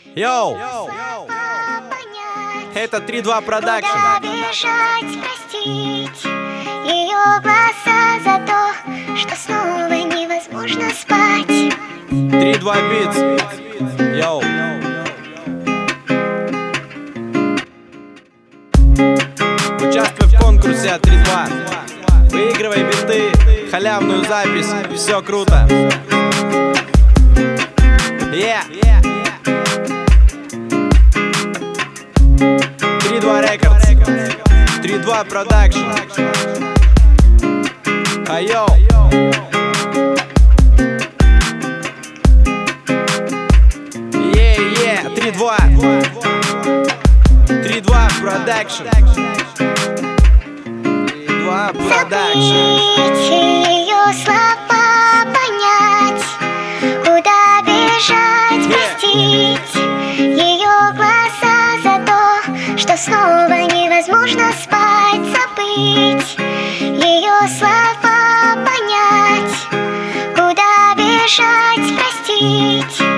Йоу! Это 3-2 продакшн. Куда бежать, простить ее глаза за то, что снова невозможно спать. 3-2 битс. Йоу! Участвуй в конкурсе 3-2. Выигрывай биты, халявную запись, все круто. Yeah. 3-2 Records, 3-2 Production. Айоу. Yeah, 3-2 Production. 3-2 Production. Забыть ее слова, понять, куда бежать, простить ее глаза за то, что снова невозможно спать. Забыть ее слова, понять, куда бежать, простить